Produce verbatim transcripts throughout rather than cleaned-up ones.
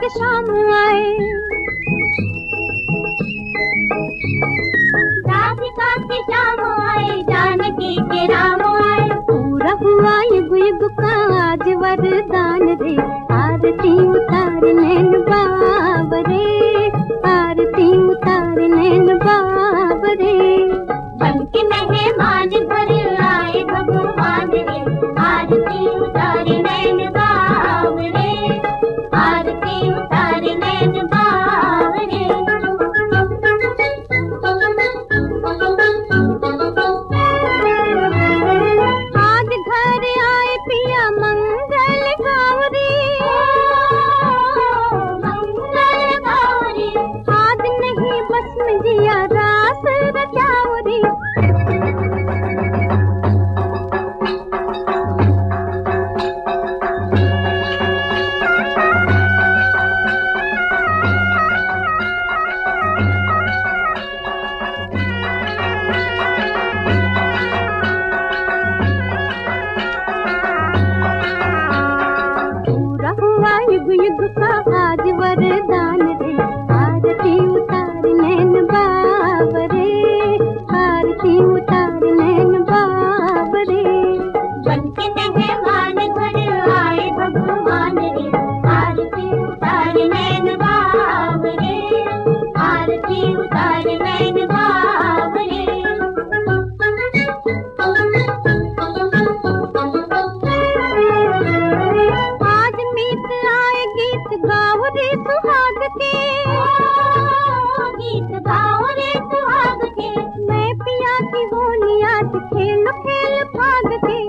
के शाम आए, राधिका के शाम आए, जानकी के राम आए। पूरा हुआ युग युग का आज वरदान रे, आरती उतार नैन बाबरे, आरती उतार नैन बाबरे। बन के मेहमान घर आए भगवान रे, आरती उतार नैन बाबरे, आरती उतार नैन बाबरे। आज घर आए पिया मंगल गौरी, मंगल गौरी। आज नहीं बस में जिया रास रचावरी। युग युग का आज वरदान रे, आरती उतार नैन बाबरे, आरती उतार नैन बाबरे। बन के मेहमान घर आए भगवान रे, आरती उतार नैन बाबरे, आरती उतार नैन बाबरे। गाओ रे सुहाग के, गीत गाओ रे सुहाग के। मैं पिया की होली आज खेल खेल भाग के।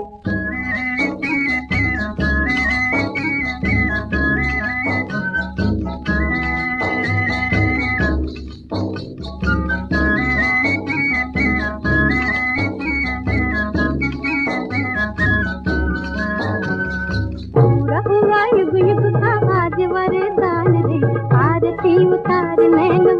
पूरा हुआ युग युग का आज वरदान रे, आरती उतार नैन